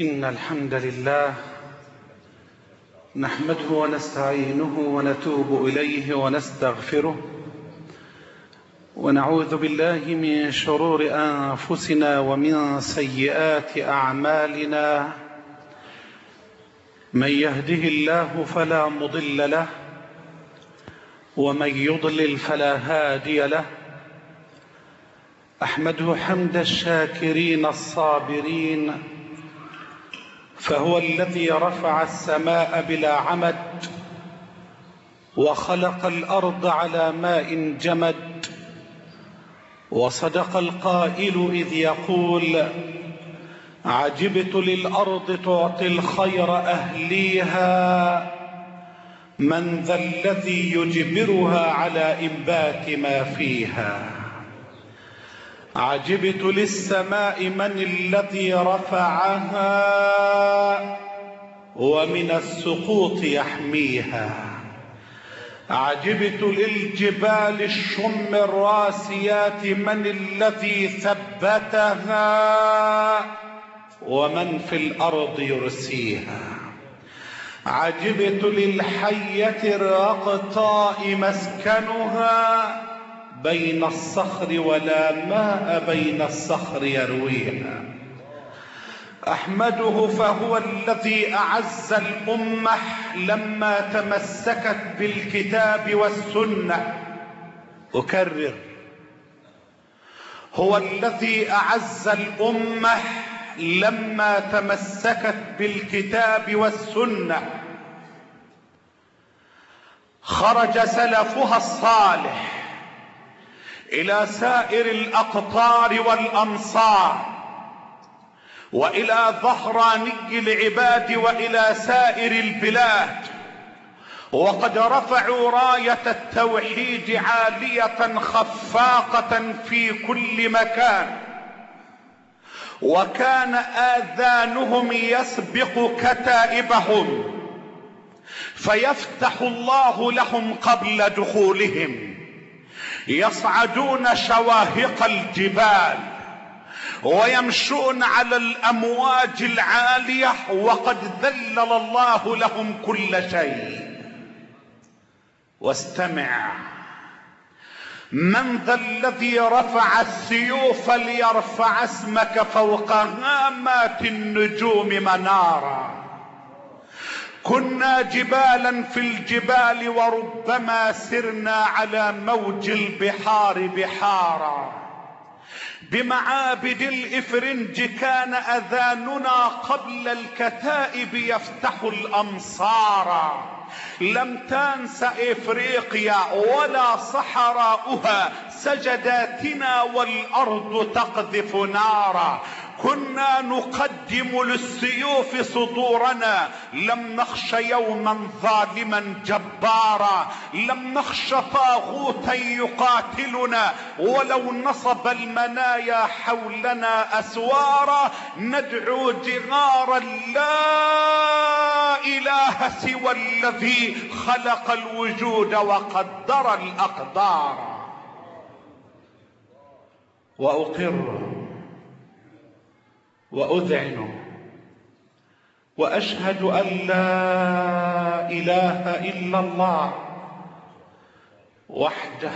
إن الحمد لله نحمده ونستعينه ونتوب إليه ونستغفره ونعوذ بالله من شرور أنفسنا ومن سيئات أعمالنا. من يهده الله فلا مضل له ومن يضلل فلا هادي له. أحمده حمد الشاكرين الصابرين، فهو الذي رفع السماء بلا عمد وخلق الأرض على ماء جمد. وصدق القائل إذ يقول: عجبت للأرض تعطي الخير أهليها، من ذا الذي يجبرها على إنبات ما فيها. عجبت للسماء من الذي رفعها ومن السقوط يحميها. عجبت للجبال الشم الراسيات من الذي ثبتها ومن في الأرض يرسيها. عجبت للحية الرقطاء مسكنها، بين الصخر ولا ماء بين الصخر يرويها. أحمده فهو الذي أعز الأمة لما تمسكت بالكتاب والسنة. أكرر: هو الذي أعز الأمة لما تمسكت بالكتاب والسنة. خرج سلفها الصالح إلى سائر الأقطار والأمصار وإلى ظهراني العباد وإلى سائر البلاد، وقد رفعوا راية التوحيد عالية خفاقة في كل مكان، وكان آذانهم يسبق كتائبهم فيفتح الله لهم قبل دخولهم. يصعدون شواهق الجبال ويمشون على الأمواج العالية، وقد ذلل الله لهم كل شيء. واستمع: من ذا الذي رفع السيوف ليرفع اسمك فوق هامات النجوم منارا. كنا جبالا في الجبال وربما سرنا على موج البحار بحارا. بمعابد الإفرنج كان أذاننا قبل الكتائب يفتح الأمصار. لم تنس إفريقيا ولا صحراؤها سجداتنا والأرض تقذف نارا. كنا نقدم للسيوف صدورنا، لم نخش يوما ظالما جبارا. لم نخش طاغوتا يقاتلنا ولو نصب المنايا حولنا أسوارا. ندعو جغارا لا إله سوى الذي خلق الوجود وقدر الأقدار. وأقر وأذعن وأشهد أن لا إله إلا الله وحده،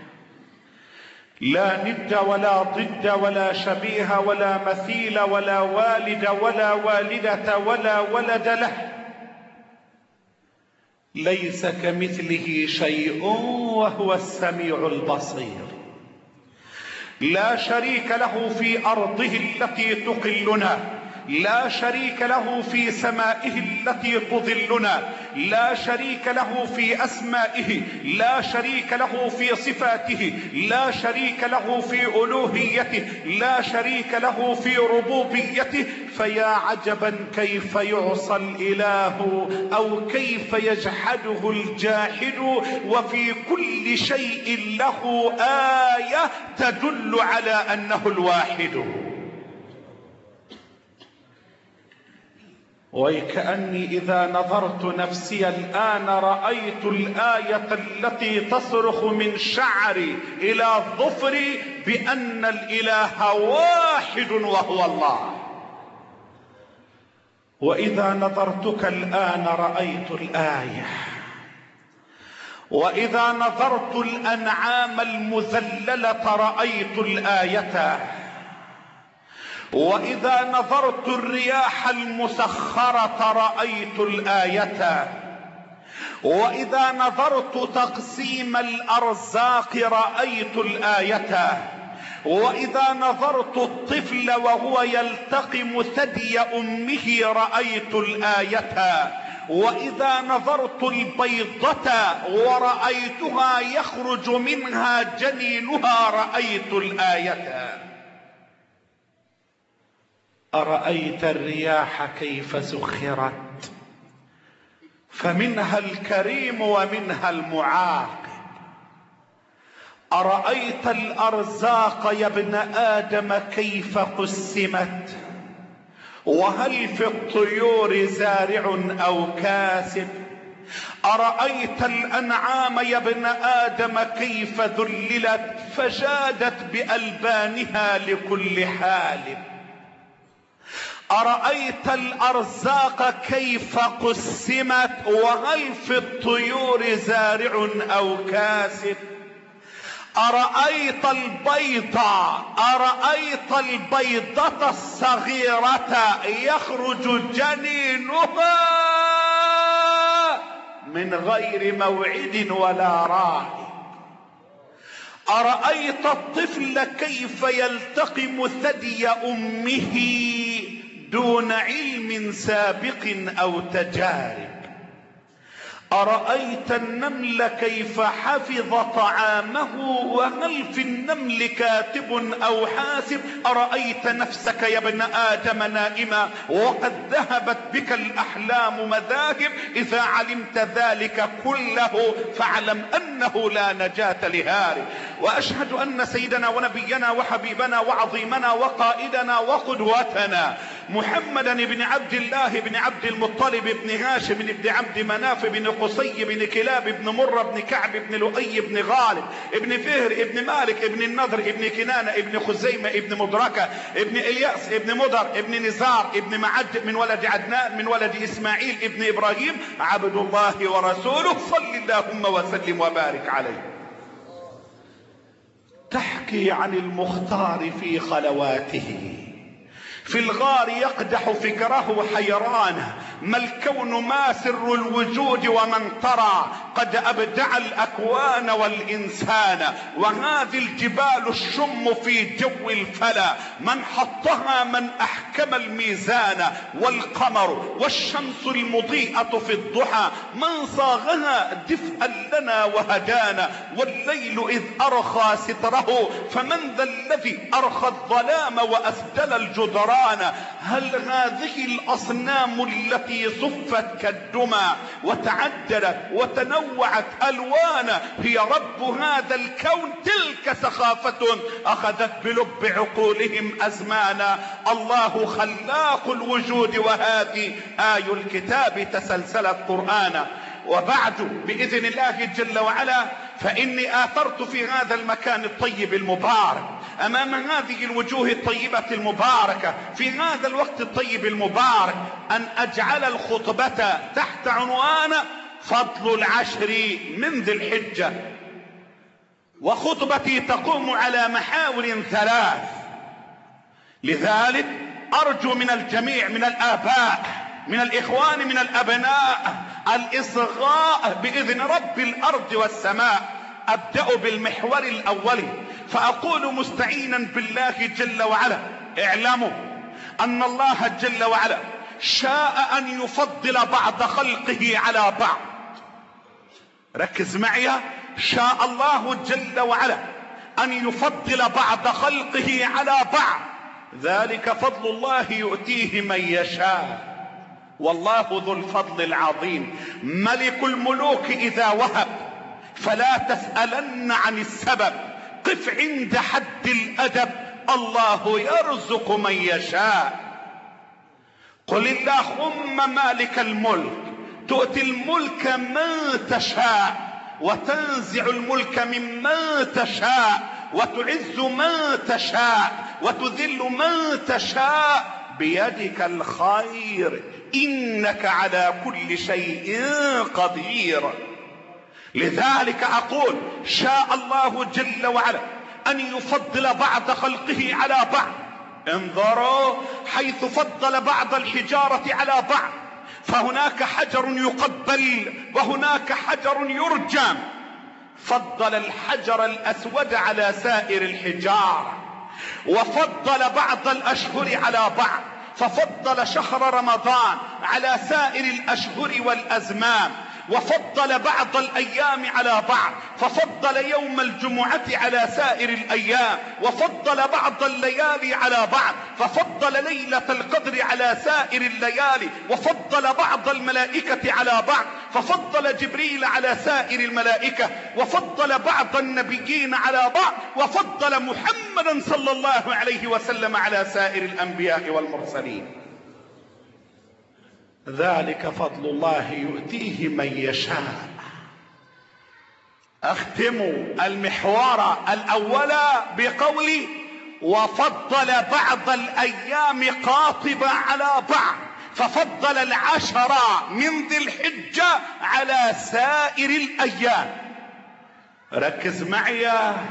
لا ند ولا ضد ولا شبيه ولا مثيل ولا والد ولا والدة ولا ولد له. ليس كمثله شيء وهو السميع البصير. لا شريك له في أرضه التي تقلنا، لا شريك له في سمائه التي تظلنا، لا شريك له في أسمائه، لا شريك له في صفاته، لا شريك له في ألوهيته، لا شريك له في ربوبيته. فيا عجبا كيف يعصى الإله أو كيف يجحده الجاحد، وفي كل شيء له آية تدل على أنه الواحد. وكأني إذا نظرت نفسي الآن رأيت الآية التي تصرخ من شعري إلى ظفري بأن الإله واحد وهو الله. وإذا نظرتك الآن رأيت الآية، وإذا نظرت الأنعام المذللة رأيت الآية، وإذا نظرت الرياح المسخرة رأيت الآية، وإذا نظرت تقسيم الأرزاق رأيت الآية، وإذا نظرت الطفل وهو يلتقم ثدي أمه رأيت الآية، وإذا نظرت البيضة ورأيتها يخرج منها جنينها رأيت الآية. أرأيت الرياح كيف سخرت فمنها الكريم ومنها المعاقب. أرأيت الأرزاق يا ابن آدم كيف قسمت وهل في الطيور زارع أو كاسب. أرأيت الأنعام يا ابن آدم كيف ذللت فجادت بألبانها لكل حالب. أرأيت الأرزاق كيف قسمت وهل في الطيور زارع أو كاسب. أرأيت البيضة الصغيرة يخرج جنينها من غير موعد ولا راعي. أرأيت الطفل كيف يلتقم ثدي أمه دون علم سابق أو تجارب. أرأيت النمل كيف حفظ طعامه وهل في النمل كاتب أو حاسب. أرأيت نفسك يا ابن آدم نائما وقد ذهبت بك الأحلام مذاهب. إذا علمت ذلك كله فاعلم أنه لا نجاة لهارب. وأشهد أن سيدنا ونبينا وحبيبنا وعظيمنا وقائدنا وقدوتنا محمدا بن عبد الله بن عبد المطلب بن هاشم بن عبد مناف بن قصي بن كلاب بن مرة بن كعب بن لؤي بن غالب بن فهر بن مالك بن النضر بن كنانة بن خزيمة بن مدركة بن إلياس بن مضر بن نزار بن معد من ولد عدنان من ولد إسماعيل بن إبراهيم عبد الله ورسوله صل اللهم وسلم وبارك عليه. تحكي عن المختار في خلواته في الغار يقدح فكره حيرانه ما الكون ما سر الوجود ومن ترى قد أبدع الأكوان والإنسان وهذه الجبال الشم في جو الفلا من حطها من أحكم الميزان والقمر والشمس المضيئة في الضحى من صاغها دفئا لنا وهدانا والليل إذ أرخى ستره فمن ذا الذي أرخى الظلام وأسدل الجدران. هل هذه الأصنام التي صفت كالدمى وتعددت وتنوعت ألوانا هي رب هذا الكون؟ تلك سخافة أخذت بلب عقولهم أزمانا. الله خلاق الوجود وهذه آي الكتاب تسلسلت قرآنا. وبعد بإذن الله جل وعلا فإني آثرت في هذا المكان الطيب المبارك أمام هذه الوجوه الطيبة المباركة في هذا الوقت الطيب المبارك أن أجعل الخطبة تحت عنوان فضل العشر من ذي الحجة. وخطبتي تقوم على محاور ثلاث، لذلك أرجو من الجميع من الآباء من الإخوان من الأبناء الإصغاء بإذن رب الأرض والسماء. أبدأ بالمحور الأول فأقول مستعينا بالله جل وعلا اعلموا أن الله جل وعلا شاء أن يفضل بعض خلقه على بعض. ركز معي، شاء الله جل وعلا أن يفضل بعض خلقه على بعض، ذلك فضل الله يؤتيه من يشاء والله ذو الفضل العظيم. ملك الملوك إذا وهب فلا تسألن عن السبب، قف عند حد الأدب، الله يرزق من يشاء. قل اللهم مالك الملك تؤتي الملك من تشاء وتنزع الملك ممن تشاء وتعز من تشاء وتذل من تشاء بيدك الخير إنك على كل شيء قدير. لذلك أقول شاء الله جل وعلا أن يفضل بعض خلقه على بعض. انظروا حيث فضل بعض الحجارة على بعض، فهناك حجر يقبل وهناك حجر يرجم. فضل الحجر الأسود على سائر الحجار، وفضل بعض الأشهر على بعض، ففضل شهر رمضان على سائر الأشهر والأزمان، وفضل بعض الأيام على بعض، ففضل يوم الجمعة على سائر الأيام، وفضل بعض الليالي على بعض، ففضل ليلة القدر على سائر الليالي، وفضل بعض الملائكة على بعض، ففضل جبريل على سائر الملائكة، وفضل بعض النبيين على بعض، وفضل محمدا صلى الله عليه وسلم على سائر الأنبياء والمرسلين. ذلك فضل الله يؤتيه من يشاء. اختم المحور الأول بقولي وفضل بعض الأيام قاطبة على بعض، ففضل العشر من ذي الحجة على سائر الأيام. ركز معي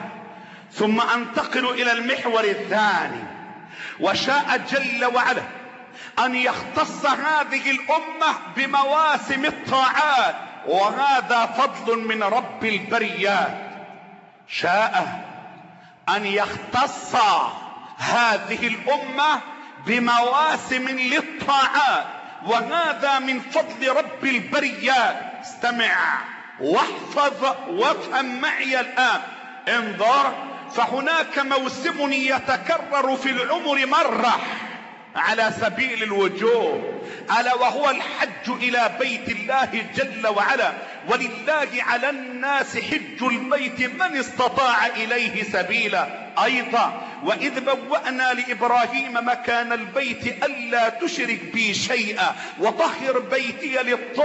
ثم أنتقل إلى المحور الثاني. وشاء جل وعلا أن يختص هذه الأمة بمواسم الطاعات، وهذا فضل من رب البريات. شاء أن يختص هذه الأمة بمواسم للطاعات، وهذا من فضل رب البريات. استمع واحفظ وافهم معي الآن. انظر، فهناك موسم يتكرر في العمر مرة على سبيل الوجوب، ألا وهو الحج إلى بيت الله جل وعلا. ولله على الناس حج البيت من استطاع إليه سبيلا. أيضا وإذ بوأنا لإبراهيم مكان البيت ألا تشرك بي شيئا وطهر بيتي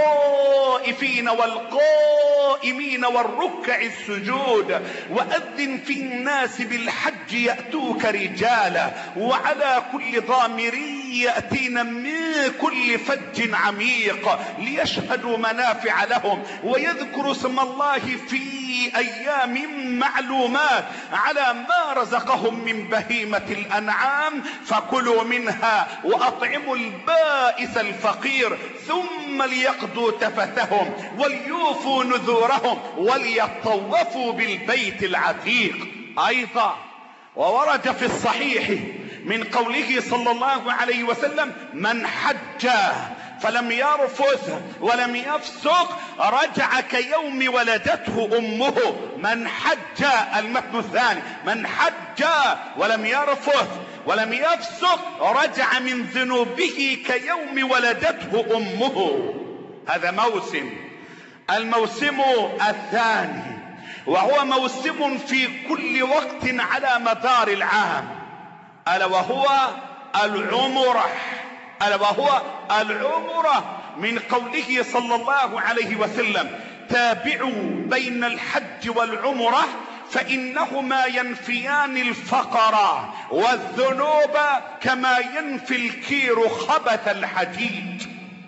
للطائفين والقائمين والركع السجود وأذن في الناس بالحج يأتوك رجالا وعلى كل ضامر يأتين من كل فج عميق ليشهدوا منافع لهم ويذكروا اسم الله في أيام معلومات على ما رزقهم من بهيمة الأنعام فكلوا منها وأطعموا البائس الفقير ثم ليقضوا تفثهم وليوفوا نذورهم وليطوفوا بالبيت العتيق. أيضا وورد في الصحيح من قوله صلى الله عليه وسلم من حج فلم يرفث ولم يفسق رجع كيوم ولدته أمه. من حج، المتن الثاني، من حج ولم يرفث ولم يفسق رجع من ذنوبه كيوم ولدته أمه. هذا موسم. الموسم الثاني وهو موسم في كل وقت على مدار العام، ألا وهو العمرة. ألا وهو العمرة، من قوله صلى الله عليه وسلم تابعوا بين الحج والعمرة فإنهما ينفيان الفقر والذنوب كما ينفي الكير خبث الحديد.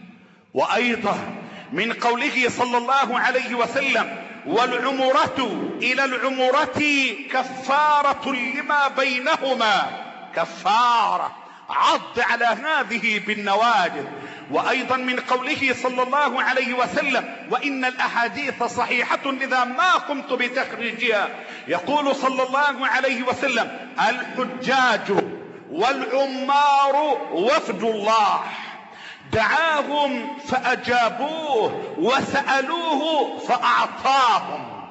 وأيضا من قوله صلى الله عليه وسلم والعمرة إلى العمرة كفارة لما بينهما. كفارة، عض على هذه بالنواجذ. وأيضا من قوله صلى الله عليه وسلم وإن الأحاديث صحيحة لذا ما قمت بتخريجها، يقول صلى الله عليه وسلم الحجاج والعمار وفد الله دعاهم فأجابوه وسألوه فأعطاهم.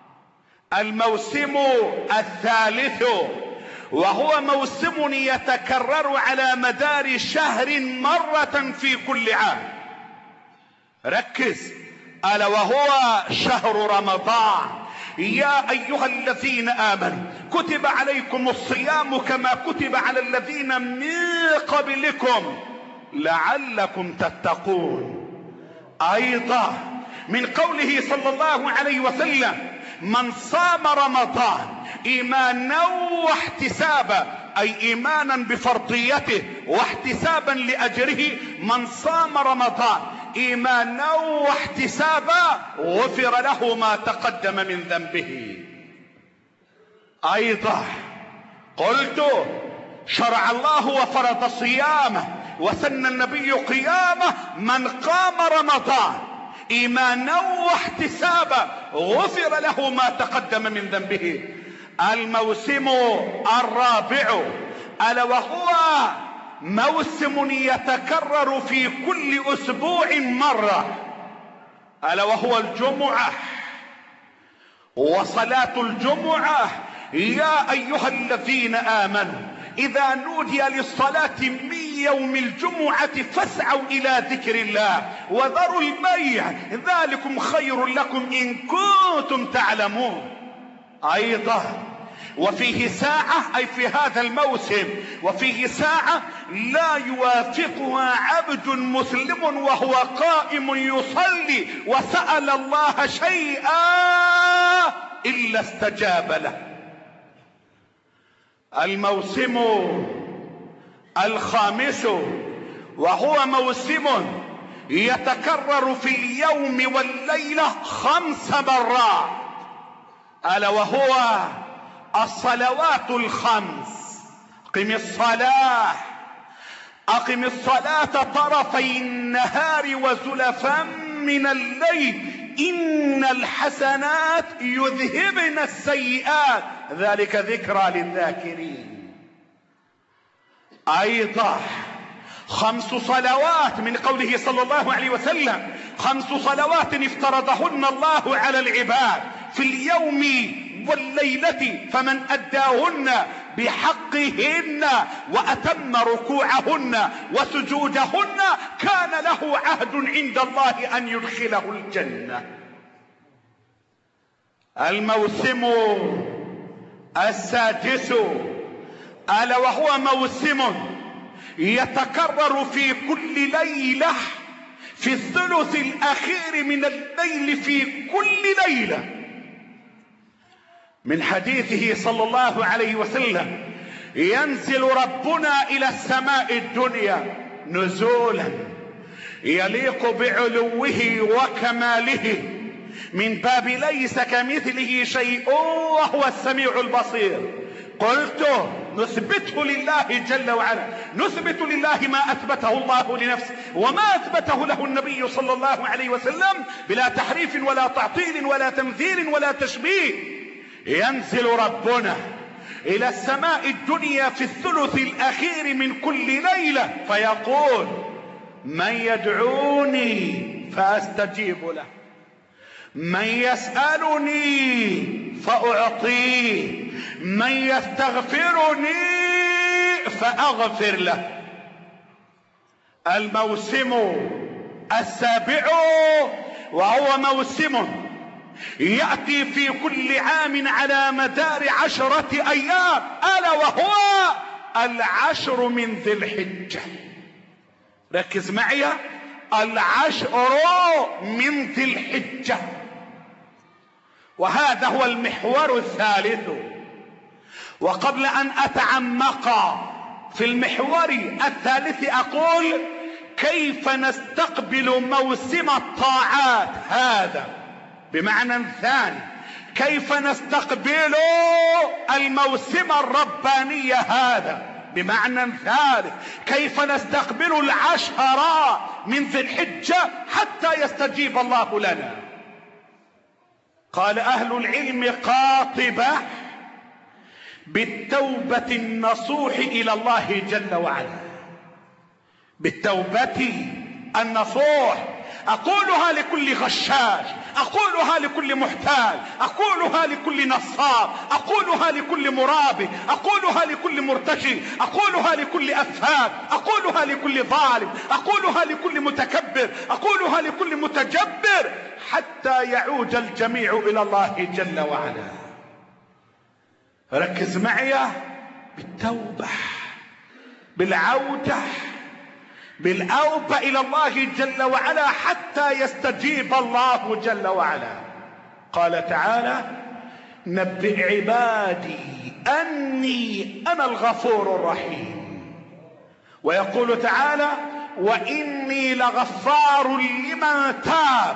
الموسم الثالث وهو موسم يتكرر على مدار شهر مرة في كل عام. ركز، ألا وهو شهر رمضان. يا أيها الذين آمنوا كتب عليكم الصيام كما كتب على الذين من قبلكم لعلكم تتقون. أيضا من قوله صلى الله عليه وسلم من صام رمضان إيمانا واحتسابا، أي إيمانا بفرضيته واحتسابا لأجره. من صام رمضان إيمانا واحتسابا غفر له ما تقدم من ذنبه. أيضا قلت شرع الله وفرض صيامه وسن النبي قيامه. من قام رمضان إيمانا واحتسابا غفر له ما تقدم من ذنبه. الموسم الرابع ألا وهو موسم يتكرر في كل أسبوع مرة، ألا وهو الجمعة وصلاة الجمعة. يا أيها الذين آمنوا إذا نودي للصلاة من يوم الجمعة فاسعوا إلى ذكر الله وذروا البيع ذلكم خير لكم إن كنتم تعلمون. أيضا وفيه ساعة، أي في هذا الموسم وفيه ساعة لا يوافقها عبد مسلم وهو قائم يصلي وسأل الله شيئا إلا استجاب له. الموسم الخامس وهو موسم يتكرر في اليوم والليلة 5 مرات، ألا وهو الصلوات الخمس. أقم الصلاة طرفي النهار وزلفا من الليل إن الحسنات يذهبن السيئات ذلك ذكرى للذاكرين. أيضا 5 صلوات من قوله صلى الله عليه وسلم 5 صلوات افترضهن الله على العباد في اليوم والليلة فمن أداهن بحقهن وأتم ركوعهن وسجودهن كان له عهد عند الله أن يدخله الجنة. الموسم السادس ألا وهو موسم يتكرر في كل ليلة في الثلث الأخير من الليل في كل ليلة، من حديثه صلى الله عليه وسلم ينزل ربنا إلى السماء الدنيا نزولا يليق بعلوه وكماله من باب ليس كمثله شيء وهو السميع البصير. قلت نثبته لله جل وعلا، نثبت لله ما أثبته الله لنفسه وما أثبته له النبي صلى الله عليه وسلم بلا تحريف ولا تعطيل ولا تمثيل ولا تشبيه. ينزل ربنا إلى السماء الدنيا في الثلث الأخير من كل ليلة فيقول من يدعوني فأستجيب له، من يسألني فأعطيه، من يستغفرني فأغفر له. الموسم السابع وهو موسم يأتي في كل عام على مدار 10 أيام، ألا وهو 10 من ذي الحجة. ركز معي، 10 من ذي الحجة، وهذا هو المحور الثالث. وقبل أن أتعمق في المحور الثالث أقول كيف نستقبل موسم الطاعات هذا، بمعنى ثاني كيف نستقبل الموسم الرباني هذا، بمعنى ثالث كيف نستقبل 10 من ذي الحجة حتى يستجيب الله لنا. قال أهل العلم قاطبة بالتوبة النصوح إلى الله جل وعلا، بالتوبة النصوح. أقولها لكل غشاش، أقولها لكل محتال، أقولها لكل نصاب، أقولها لكل مرابي، أقولها لكل مرتشي، أقولها لكل أفهاد، أقولها لكل ظالم، أقولها لكل متكبر، أقولها لكل متجبر حتى يعود الجميع إلى الله جل وعلا. ركز معي، بالتوبة، بالعودة، بالأوبة إلى الله جل وعلا حتى يستجيب الله جل وعلا. قال تعالى نبئ عبادي أني أنا الغفور الرحيم. ويقول تعالى وإني لغفار لمن تاب.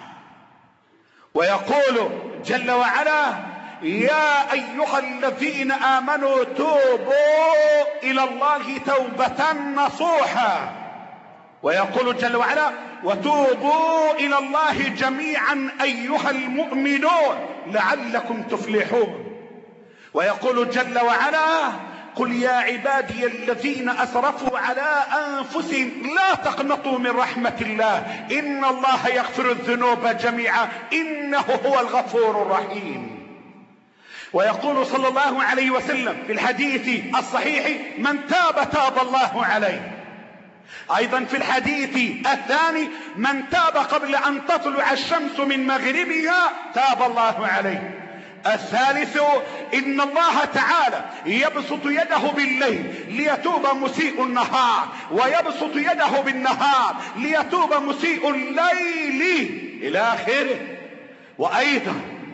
ويقول جل وعلا يا أيها الذين آمنوا توبوا إلى الله توبة نصوحا. ويقول جل وعلا وتوبوا إلى الله جميعا أيها المؤمنون لعلكم تفلحون. ويقول جل وعلا قل يا عبادي الذين أسرفوا على أنفسهم لا تقنطوا من رحمة الله إن الله يغفر الذنوب جميعا إنه هو الغفور الرحيم. ويقول صلى الله عليه وسلم في الحديث الصحيح من تاب تاب الله عليه. أيضا في الحديث الثاني من تاب قبل أن تطلع الشمس من مغربها تاب الله عليه. الثالث إن الله تعالى يبسط يده بالليل ليتوب مسيء النهار ويبسط يده بالنهار ليتوب مسيء الليل إلى آخره. وأيضا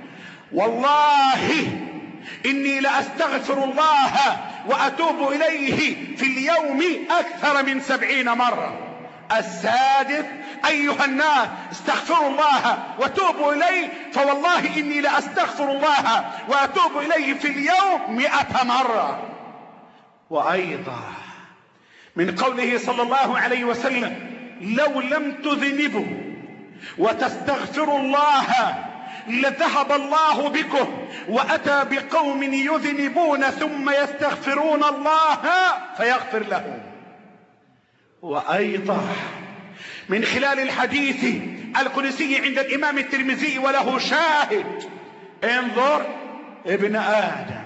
والله إني لأستغفر الله وأتوب إليه في اليوم أكثر من 70 مرة. السادس أيها الناس استغفروا الله وتوبوا إليه فوالله إني لأستغفر الله وأتوب إليه في اليوم 100 مرة. وأيضا من قوله صلى الله عليه وسلم لو لم تذنبوا وتستغفروا الله لذهب الله بكم وأتى بقوم يذنبون ثم يستغفرون الله فيغفر لهم. وأيضا من خلال الحديث القدسي عند الإمام الترمذي وله شاهد انظر ابن آدم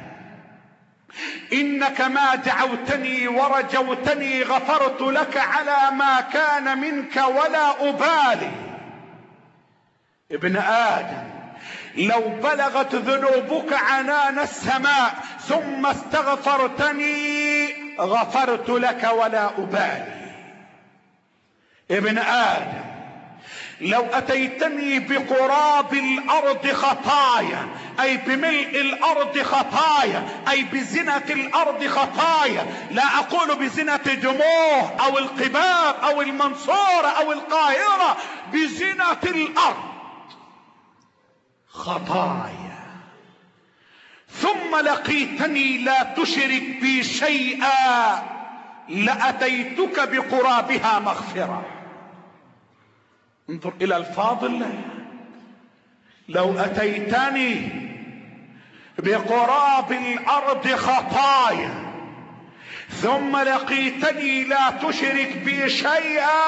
إنك ما دعوتني ورجوتني غفرت لك على ما كان منك ولا أبالي. ابن آدم لو بلغت ذنوبك عنان السماء ثم استغفرتني غفرت لك ولا أبالي. ابن آدم لو أتيتني بقراب الأرض خطايا أي بملء الأرض خطايا أي بزنة الأرض خطايا لا أقول بزنة دموع أو القباب أو المنصورة أو القاهرة بزنة الأرض خطايا ثم لقيتني لا تشرك بي شيئا لأتيتك بقرابها مغفرة. انظر إلى الفاضل لو أتيتني بقراب الأرض خطايا ثم لقيتني لا تشرك بي شيئا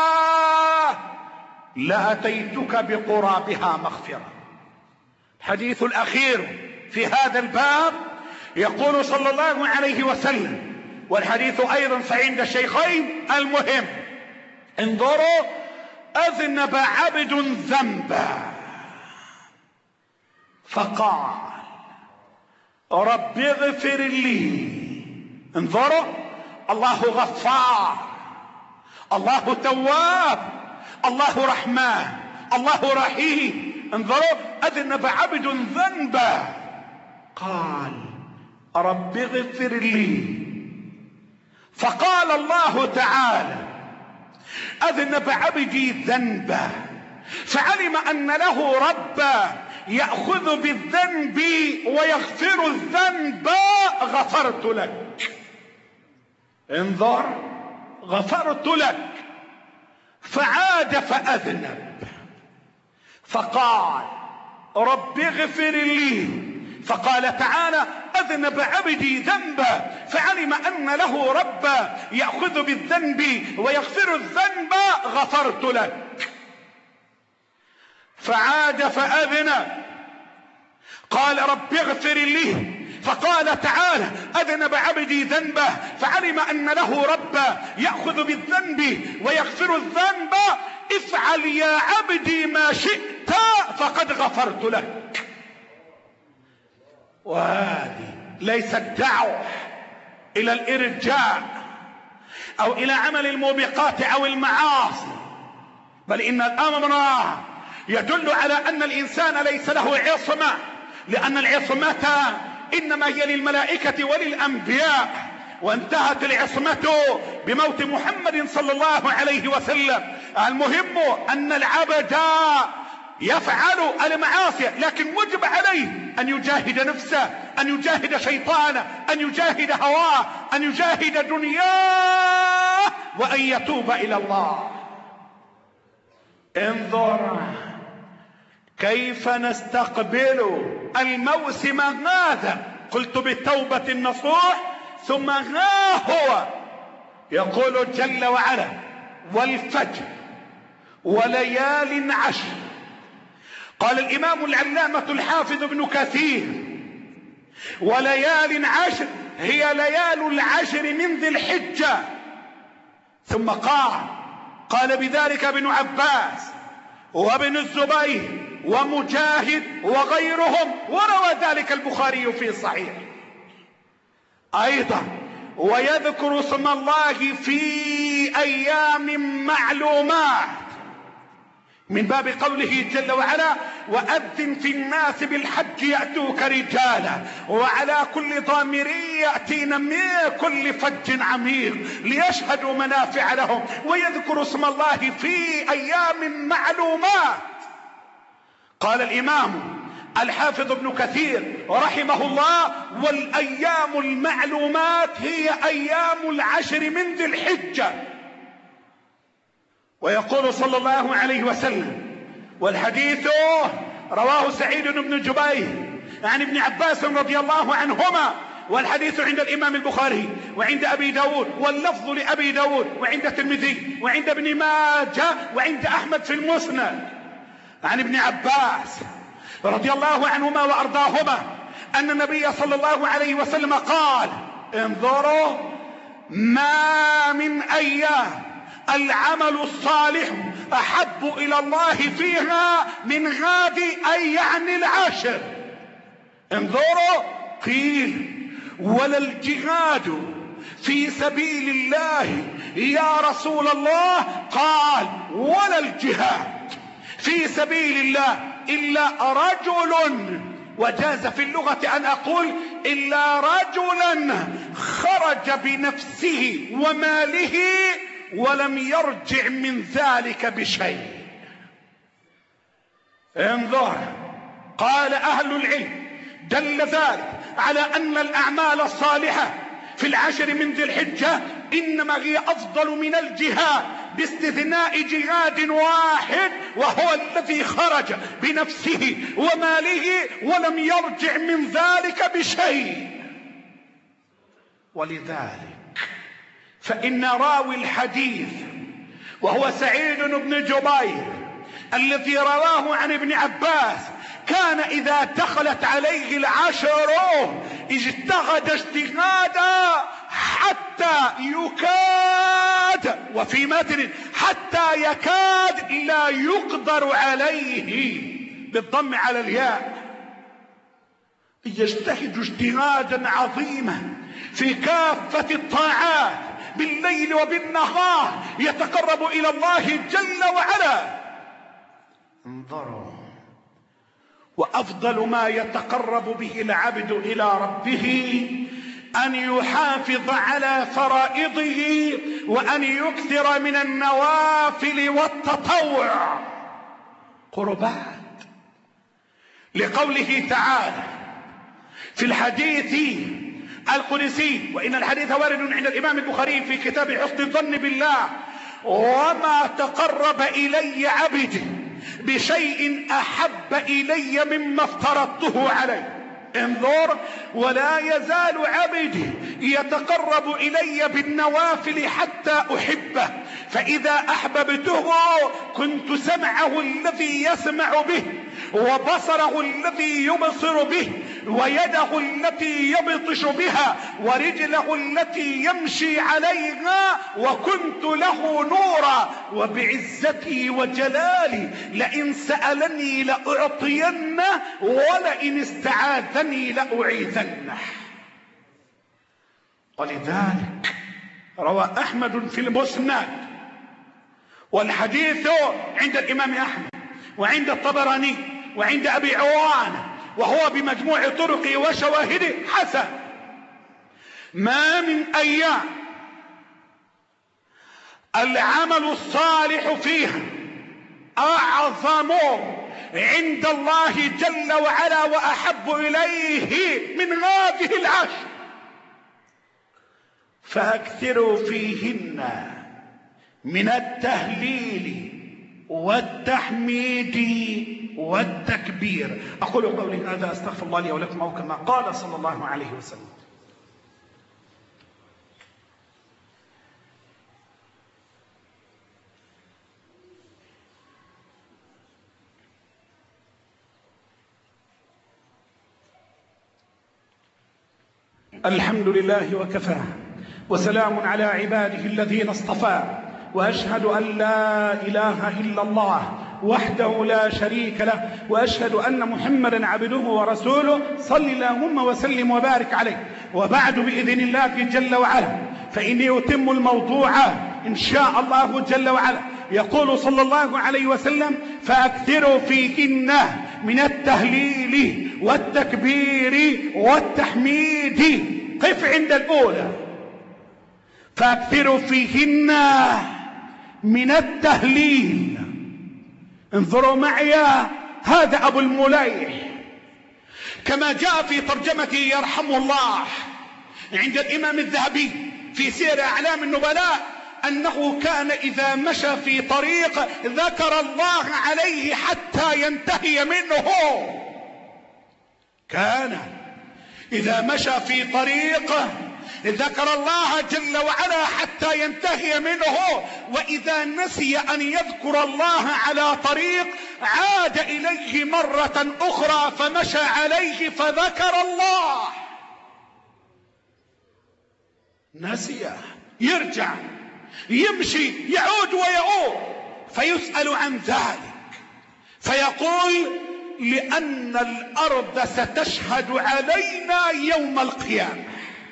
لأتيتك بقرابها مغفرة. الحديث الأخير في هذا الباب يقول صلى الله عليه وسلم والحديث أيضا عند الشيخين المهم انظروا أذنب عبد ذنبا فقال رب اغفر لي. انظروا الله غفار الله تواب الله رحمن الله رحيم. انظروا أذنب عبد ذنبا قال رب اغفر لي فقال الله تعالى أذنب عبدي ذنبا فعلم أن له ربا يأخذ بالذنب ويغفر الذنب غفرت لك. انظر غفرت لك. فعاد فأذنب فقال رب اغفر لي فقال تعالى أذنب عبدي ذنبا فعلم أن له ربا يأخذ بالذنب ويغفر الذنب غفرت لك. فعاد فأذنب قال رب اغفر لي فقال تعالى أذنب عبدي ذنبا فعلم أن له ربا يأخذ بالذنب ويغفر الذنب افعل يا عبدي ما شئت فقد غفرت لك. وهذه ليست دعوة إلى الإرجاء أو إلى عمل الموبقات أو المعاصي بل إن الأمر يدل على أن الإنسان ليس له عصمة لأن العصمة إنما هي للملائكة وللأنبياء، وانتهت العصمة بموت محمد صلى الله عليه وسلم. المهم أن العبد يفعل المعاصي، لكن وجب عليه أن يجاهد نفسه، أن يجاهد شيطانه، أن يجاهد هواه، أن يجاهد دنياه، وأن يتوب إلى الله. انظر كيف نستقبل الموسم هذا. قلت بالتوبة النصوح، ثم ها هو يقول جل وعلا: والفجر وليال عشر. قال الإمام العلامة الحافظ ابن كثير: وليال عشر هي ليال العشر من ذي الحجة. ثم قال بذلك ابن عباس وابن الزبير ومجاهد وغيرهم، وروى ذلك البخاري في صحيح. أيضا ويذكر اسم الله في أيام معلومات، من باب قوله جل وعلا: وأذن في الناس بالحج يأتوك رجالا وعلى كل ضامر يأتين من كل فج عميق ليشهدوا منافع لهم. ويذكر اسم الله في أيام معلومات. قال الإمام الحافظ ابن كثير رحمه الله: والأيام المعلومات هي أيام العشر من ذي الحجة. ويقول صلى الله عليه وسلم، والحديث رواه سعيد بن جبير عن ابن عباس رضي الله عنهما، والحديث عند الإمام البخاري وعند أبي داود، واللفظ لأبي داود وعند الترمذي وعند ابن ماجه وعند أحمد في المسند، عن ابن عباس رضي الله عنهما وأرضاهما أن النبي صلى الله عليه وسلم قال: انظروا ما من أيام العمل الصالح أحب إلى الله فيها من غد، أي يعني العشر. انظروا، قيل: ولا الجهاد في سبيل الله يا رسول الله؟ قال: ولا الجهاد في سبيل الله إلا رجل، وجاز في اللغة أن أقول إلا رجلا خرج بنفسه وماله ولم يرجع من ذلك بشيء. انظر، قال أهل العلم: دل ذلك على أن الأعمال الصالحة في العشر من ذي الحجة إنما هي أفضل من الجهاد، باستثناء جهاد واحد، وهو الذي خرج بنفسه وماله ولم يرجع من ذلك بشيء. ولذلك فإن راوي الحديث وهو سعيد بن جبير الذي رواه عن ابن عباس كان إذا دخلت عليه العشر اجتهد اجتهادا حتى يكاد، وفي متن حتى يكاد لا يقدر عليه بالضم على الياء، يجتهد اجتهادا عظيما في كافة الطاعات بالليل وبالنهار، يتقرب إلى الله جل وعلا. انظروا، وأفضل ما يتقرب به العبد إلى ربه أن يحافظ على فرائضه وأن يكثر من النوافل والتطوع قربات، لقوله تعالى في الحديث القدسي، وإن الحديث وارد عند الإمام البخاري في كتاب حسن الظن بالله: وما تقرب إلي عبدي بشيء أحب إلي مما افترضته عليه. انظر، ولا يزال عبدي يتقرب إلي بالنوافل حتى أحبه، فإذا أحببته كنت سمعه الذي يسمع به، وبصره الذي يبصر به، ويده التي يبطش بها، ورجله التي يمشي عليها، وكنت له نورا، وبعزتي وجلالي لئن سألني لأعطينه، ولئن استعاذني لأعيذنه. ولذلك روى أحمد في المسند، والحديث عند الإمام أحمد وعند الطبراني وعند أبي عوانة وهو بمجموع طرقه وشواهده حسن. ما من أيام العمل الصالح فيها أعظم عند الله جل وعلا وأحب إليه من هذه العشر، فأكثروا فيهن من التهليل والتحميد والتكبير. أقول قولي هذا، أستغفر الله لي ولكم، أو كما قال صلى الله عليه وسلم. الحمد لله وكفى، وسلام على عباده الذين اصطفى، وأشهد أن لا إله إلا الله وحده لا شريك له، وأشهد أن محمدا عبده ورسوله، صل اللهم وسلم وبارك عليه. وبعد، بإذن الله جل وعلا، فإني أتم الموضوع إن شاء الله جل وعلا. يقول صلى الله عليه وسلم: فأكثروا فيهن من التهليل والتكبير والتحميد. قف عند الأولى، فأكثروا فيهن من التهليل. انظروا معي، هذا أبو المليح كما جاء في ترجمته يرحمه الله عند الإمام الذهبي في سير أعلام النبلاء، أنه كان إذا مشى في طريق ذكر الله عليه حتى ينتهي منه. كان إذا مشى في طريق ذكر الله جل وعلا حتى ينتهي منه، وإذا نسي أن يذكر الله على طريق عاد إليه مرة أخرى فمشى عليه فذكر الله. نسي، يرجع، يمشي، يعود ويعود، فيسأل عن ذلك فيقول: لأن الأرض ستشهد علينا يوم القيامة.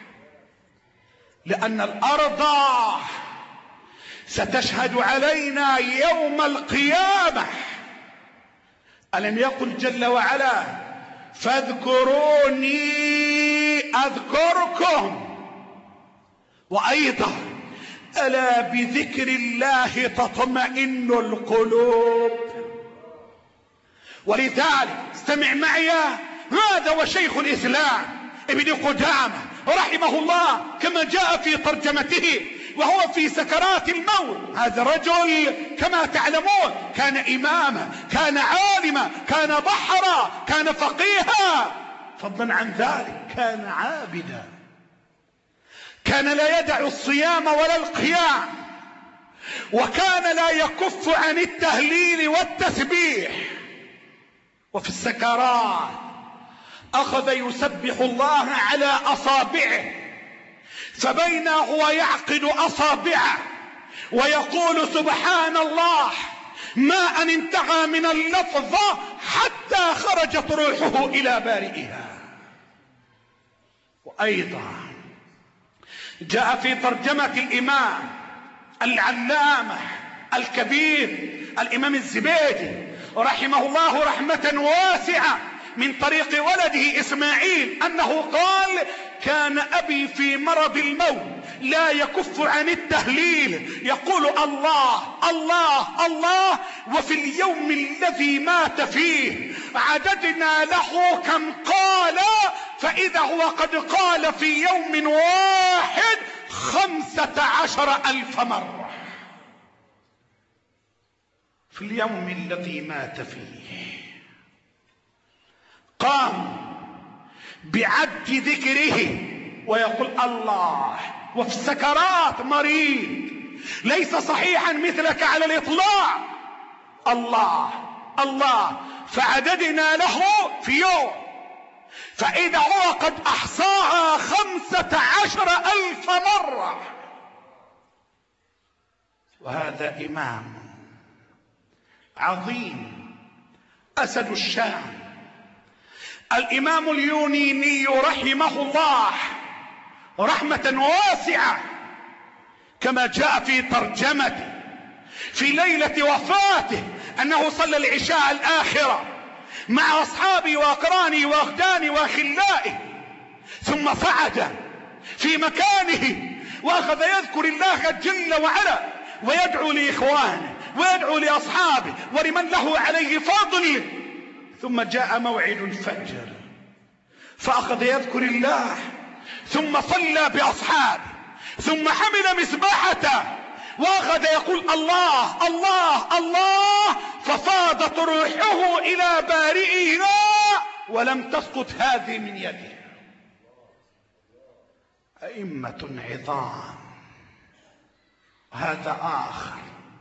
لأن الأرض ستشهد علينا يوم القيامة. ألم يقل جل وعلا: فاذكروني أذكركم؟ وأيضا: ألا بذكر الله تطمئن القلوب. ولذلك استمع معي، هذا وشيخ الإسلام ابن قدامة رحمه الله كما جاء في ترجمته وهو في سكرات الموت. هذا الرجل كما تعلمون كان إماما، كان عالما، كان بحرا، كان فقيها، فضلا عن ذلك كان عابدا، كان لا يدع الصيام ولا القيام، وكان لا يكف عن التهليل والتسبيح. وفي السكرات أخذ يسبح الله على أصابعه، فبين هو يعقد أصابعه ويقول: سبحان الله، ما أن انتهى من اللفظة حتى خرجت روحه إلى بارئها. وأيضا جاء في ترجمة الإمام العلامة الكبير الإمام الزبيدي رحمه الله رحمة واسعة من طريق ولده إسماعيل أنه قال: كان أبي في مرض الموت لا يكف عن التهليل، يقول: الله الله الله. وفي اليوم الذي مات فيه عددنا له كم قال، فإذا هو قد قال في يوم واحد 15,000 مرة. في اليوم الذي مات فيه قام بعد ذكره ويقول: الله. وفي السكرات مريض ليس صحيحا مثلك على الإطلاق، الله الله. فعددنا له في يوم فإذا هو قد أحصاها 15,000 مرة. وهذا إمام عظيم، أسد الشام، الإمام اليونيني رحمه الله رحمة واسعة كما جاء في ترجمته في ليلة وفاته أنه صلى العشاء الآخرة مع أصحابي وأقراني وأخداني وأخلائي، ثم صعد في مكانه وأخذ يذكر الله جل وعلا ويدعو لإخوانه ويدعو لأصحابه ولمن له عليه فضل. ثم جاء موعد الفجر فأخذ يذكر الله، ثم صلى بأصحابه، ثم حمل مسبحته وأخذ يقول الله الله الله، ففاضت روحه إلى بارئها ولم تسقط هذه من يده. أئمة عظام. هذا آخر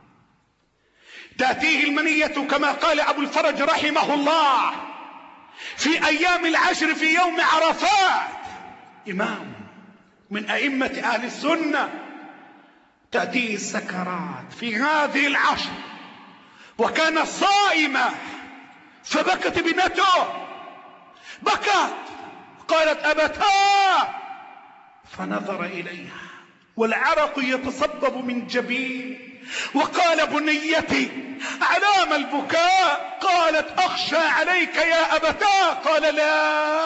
تأتيه المنية كما قال أبو الفرج رحمه الله في أيام العشر في يوم عرفات، إمام من أئمة أهل السنة، تأتيه السكرات في هذه العشر وكان صائما، فبكت ابنته، بكت قالت أبتاه، فنظر إليها والعرق يتصبب من جبين وقال بنيتي علام البكاء؟ قالت أخشى عليك يا أبتاه. قال لا،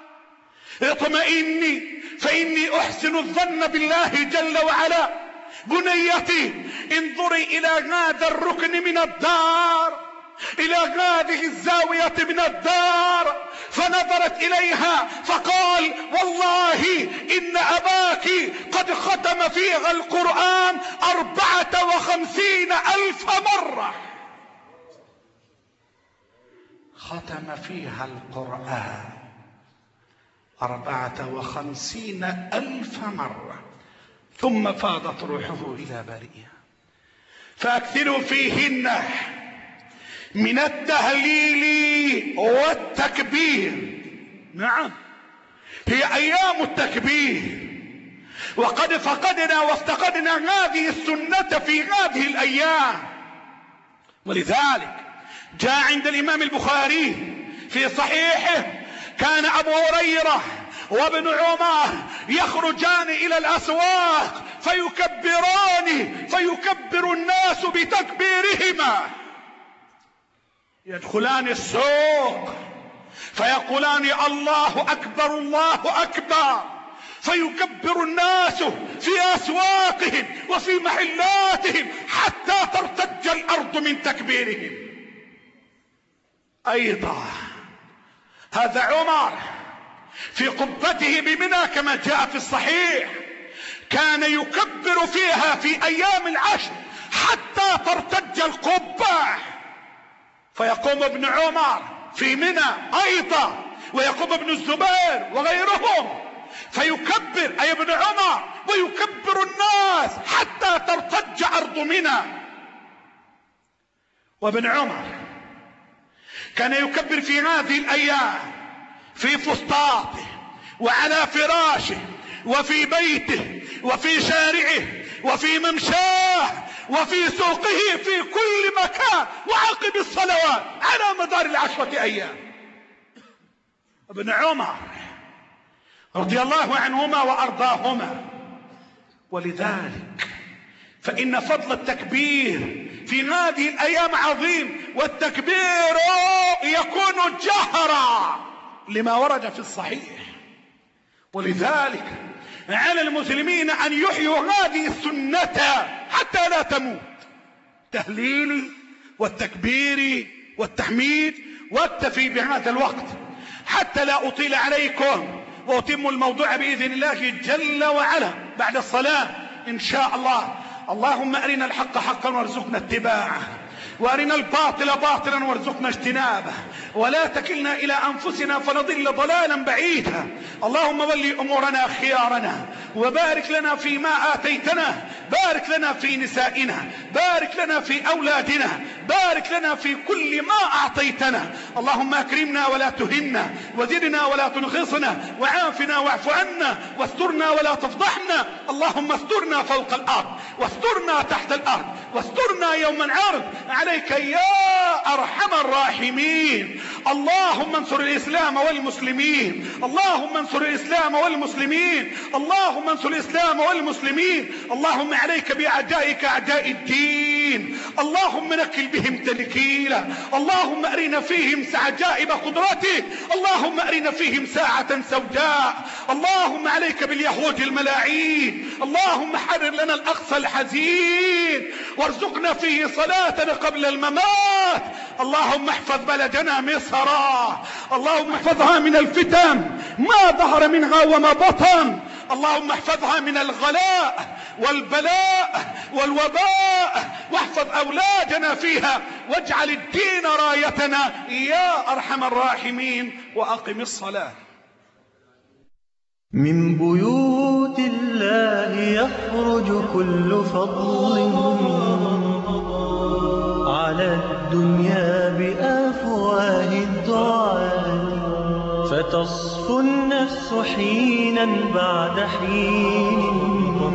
اطمئني فإني أحسن الظن بالله جل وعلا. بنيتي انظري إلى هذا الركن من الدار، إلى هذه الزاوية من الدار. فنظرت إليها فقال والله إن أباك قد ختم فيها القرآن 54,000 مرة. ختم فيها القرآن 54,000 مرة، ثم فاضت روحه إلى بارئها. فأكثروا فيهن من التهليل والتكبير. نعم، هي أيام التكبير، وقد فقدنا وافتقدنا هذه السنة في هذه الأيام. ولذلك جاء عند الإمام البخاري في صحيحه كان أبو هريرة وابن عمر يخرجان إلى الأسواق فيكبران، فيكبر الناس بتكبيرهما، يدخلان السوق فيقولان الله أكبر الله أكبر، فيكبر الناس في أسواقهم وفي محلاتهم حتى ترتج الأرض من تكبيرهم. أيضا هذا عمر في قبته بمنى كما جاء في الصحيح كان يكبر فيها في أيام العشر حتى ترتج القبة، فيقوم ابن عمر في منى أيضا ويقوم ابن الزبير وغيرهم فيكبر أي ابن عمر ويكبر الناس حتى ترتج أرض منى. وابن عمر كان يكبر في هذه الأيام في فسطاطه وعلى فراشه وفي بيته وفي شارعه وفي ممشاه وفي سوقه في كل مكان وعقب الصلوات على مدار 10 أيام. ابن عمر رضي الله عنهما وأرضاهما. ولذلك فإن فضل التكبير في هذه الأيام عظيم، والتكبير يكون جهرا لما ورد في الصحيح. ولذلك على المسلمين أن يحيوا هذه السنة حتى لا تموت، تهليل والتكبير والتحميد. واكتفي بهذا الوقت حتى لا أطيل عليكم، وأتم الموضوع بإذن الله جل وعلا بعد الصلاة إن شاء الله. اللهم أرنا الحق حقا وارزقنا اتباعه، وارنا الباطل باطلا وارزقنا اجتنابه، ولا تكلنا إلى أنفسنا فنضل ضلالا بعيدا. اللهم ولي أمورنا خيارنا، وبارك لنا فيما آتيتنا، بارك لنا في نسائنا، بارك لنا في أولادنا، بارك لنا في كل ما أعطيتنا. اللهم أكرمنا ولا تهنا، وزدنا ولا تنقصنا، وعافنا واعف عنا، واسترنا ولا تفضحنا. اللهم استرنا فوق الأرض، واسترنا تحت الأرض، واسترنا يوم العرض عليك يا أرحم الراحمين. اللهم انصر الإسلام والمسلمين، اللهم انصر الإسلام والمسلمين، اللهم انصر الإسلام والمسلمين. اللهم عليك بأعدائك أعداء الدين، اللهم نكل بهم تنكيلا، اللهم أرنا فيهم عجائب قدرتك، اللهم أرنا فيهم ساعة سوداء. اللهم عليك باليهود الملاعين، اللهم حرر لنا الأقصى الحزين وارزقنا فيه صلاتنا قبل الممات. اللهم احفظ بلدنا مصر، اللهم احفظها من الفتن ما ظهر منها وما بطن، اللهم احفظها من الغلاء والبلاء والوباء، واحفظ أولادنا فيها، واجعل الدين رايتنا يا أرحم الراحمين. وأقم الصلاة. من بيوت الله يخرج كل فضل على الدنيا بأفواه الدعاة، فتصفو النفس حينا بعد حين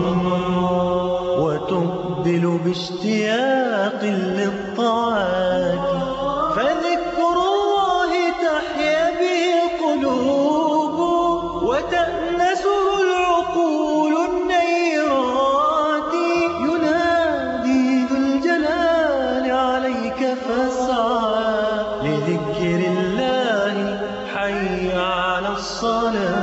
وتقبل باشتياق للطاعات، فذكر الله تحيا به القلوب وتأنسه العقول النيرات. ينادي ذو الجلال عليك فاسعى لذكر الله، حي على الصلاة.